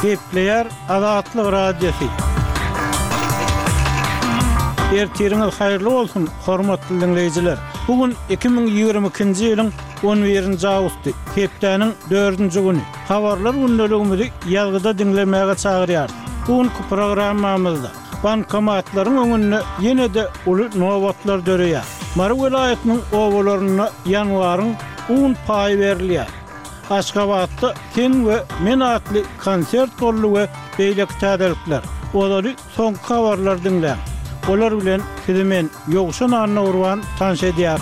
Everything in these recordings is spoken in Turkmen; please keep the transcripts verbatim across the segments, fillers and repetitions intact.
Gepleyer Azatlyk Radiosu. Ertiriniz hayırlı olsun, hormatly dinleyijiler. Bugün iki bin ýygrimi ikinji ýylyň on birinji awgusty, hepdeniň dördünji güni. Habarlar gündeligimizi ýalgyda dinlemäge çagyrýar. Bugünkü programmamyzda bankomatlaryň öňünde ýene-de uly nowatlar döreýär. Mary welaýatynyň owalaryna ýanwaryň on paý berilýär. Aşgabatda Ten we Men atly konsert boldy we beýlek täzelikler. Olary soňky habarlar dinleýär. Olar bilen sizimen ýogşan anna urwan tanış edýär.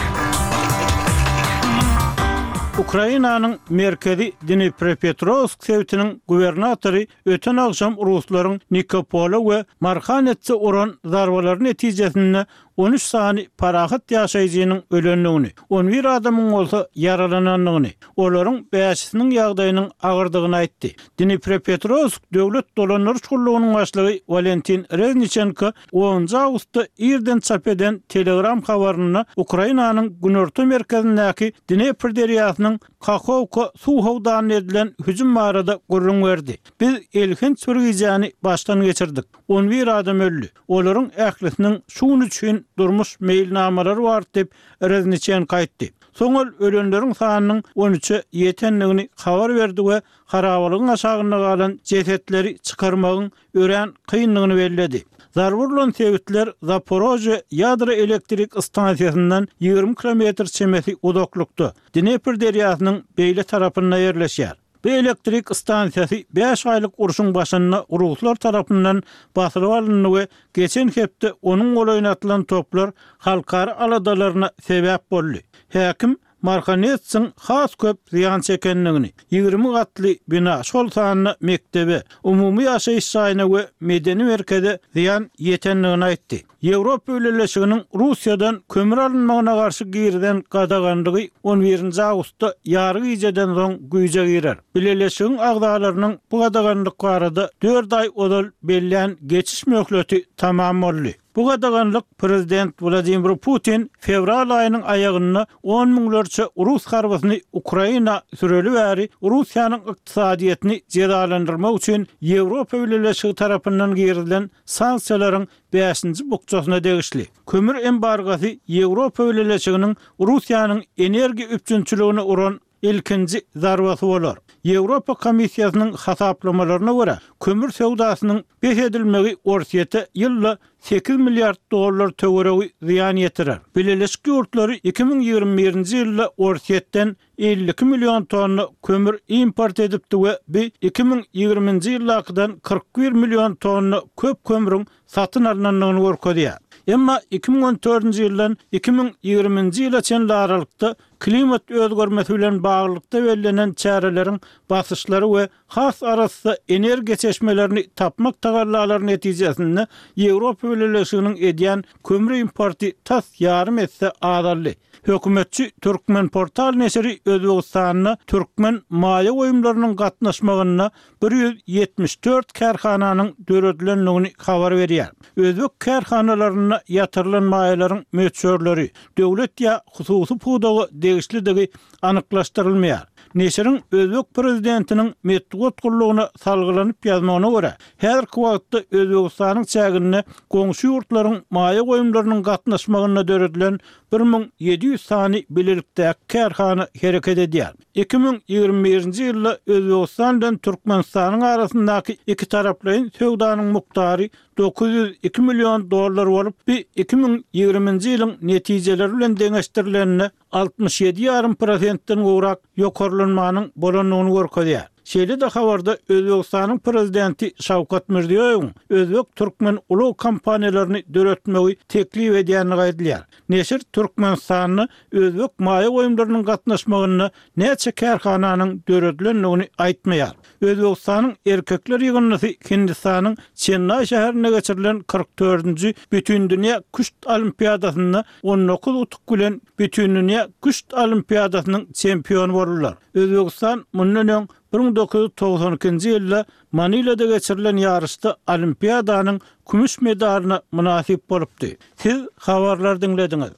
Ukrainanyň merkezi Dnipropetrovsk şehriniň gubernatory öten akşam Ruslaryň Nikopol we Marhanetse uran zarbalaryň netijesinde on üç sany parahat ýaşaýjynyň ölenligini, on bir adamyň bolsa yaralananlygyny, olaryň beşisiniň ýagdaýynyň agyrdygyny aýtdy. Dnipropetrovsk döwlet dolanlar şuurlugynyň başlygy Valentin Reznichenko onuncu awgustda irden çap eden telegram habaryna Ukrainanyň günorta merkezindäki Dnepr derýasynyň Kakhovka suw howdanyna edilen hüjüm barada gurrun berdi. Biz elhin sürgijany başdan geçirdik. on bir adam öldü. Olaryň ählisiniň şuň üçin durmuş mailnamalary bar dep Reznichenko aýtdy. Soňal ölenleriň sanynyň on üçe ýetenligini habar berdi we harabalygyň aşagyna galan jesetleri çykarmagyň ören kynlygyny bellädi. Zarburlan sebitler Zaporojye ýadro elektrik stansiýasyndan ýygrimi kilometr çemesi uzaklykda Dnepr derýasynyň beýle tarapyna ýerleşýär. Bu elektrik stansiýasy beş aýlyk uruşyň başynda Ruslar tarapyndan basylyp alyndy we geçen hepde onuň golaýnatylan toplar halkary aladalaryna sebäp boldy. Häkim Marhanetsin has köp ziyan çekenligini, ýygrimi gatly bina, şol sanyna mektebe, umumy ýaşaýyş saýyna we medeni merkeze ziyan ýetenligini aýtdy. Ýewropa Öýleşiginiň Russiýadan kömür alynmagyna garşy girden gadagandygy on birinji awgustda ýargy ýejeden soň güýje girer. Birleşigiň agdalarynyň bu gadaganlyk barada dört aý odal bellän geçiş möhleti tamam boldy. Bu gadaganlyk Prezident Vladimir Putin fevral aýynyň aýagyna on miňlerçe Rus harbasyny Ukraina süreli bäri Russiýanyň ykdysadyetini jedalandyrmak üçin Ýewropa Öýleşigi tarapyndan girilen sanksiýalaryň beşinji bukçasyna degişli. Kömür embargasy Ýewropa Öýleşiginiň Russiýanyň energiýa üçinçiligine uran ilkinji zarbasy bolar. Ýewropa Komissiýasynyň hasaplamalarına görä, kömür sewdasynyň beş edilmegi orsiýete ýylda sekiz milliard dollar töweregi ziyan ýetirer. Birleşik Ýurtlary iki bin ýygrimi birinji ýylda orsiýetden elli iki million tonna kömür import edipdi we iki bin ýygrimiňji ýyldakydan kırk bir million tonna köp kömürüň satyn alynanlygyny görkezýär. Emma iki bin on dördünji ýyldan iki bin ýygrimiňji ýyla çenli aralykda klimat özgermesi bilen baglykda bellänen çäreleriň basyşlary we has arasynda energiýa çeşmelerini tapmak tagallalaryň netijesinde Ýewropa Öýleşiginiň edýän kömür importy tas ýarym etse azaldy. Hökümetçi Türkmen portal nesiri Özbegistanyna Türkmen maýa goýumlarynyň gatnaşmagyna bir ýüz ýetmiş dört kärhananyň döredilenligini habar berýär. Özbek kärhanalaryna ýatyrylan maýalaryň möçörleri döwlet ýa hususy pudagy degişlidigi anyklaşdyrylmaýar. Neşiriň Özbek prezidentiniň metbuat gurulugyna salgylanyp ýazmagyna görä, häzirki wagtda Özbegistanyň çägine goňşy ýurtlaryň maýa goýumlarynyň gatnaşmagyna döredilen bir miň ýedi ýüz sany bilelikde kärhana hereket edýär. iki bin ýygrimi birinji ýylda Özbegistan bilen Türkmenistanyň arasyndaky iki taraplyň sewdanyň muktary dokuz ýüz iki million dollar bolup, iki bin ýygrimiňji ýylyň netijeleri bilen deňeşdirilenine altmış ýedi ýarym prosentden gowrak ýokarlanmanyň bolanlygyny görkezýär. Şeýle de habarda Özbegistanyň prezidenti Şawkat Mirziýoýew Özbek Türkmen uly kompaniýalaryny döretmegi teklip edýänini gaýdylýar. Neşir Türkmenistanyny Özbek maýa goýumlarynyň gatnaşmagyna näçe kärhananyň döredilenligini aýtmaýar. Özbegistanyň erkekler ýygnysy Hindistanyň Chennai şäherine geçirilen kırk dördünji Bütün dünýä kuşt olimpiadasyna on dokuz utuk bilen Bütün dünýä kuşt olimpiadasynyň çempionu boldular. Özbegistan mundan öň bir miň dokuz ýüz togson ikinji ýylda Manilada geçirilen ýarışda olimpiadanyň kümüş medalyna munasip bolupdy. Siz habarlar dinlediňiz.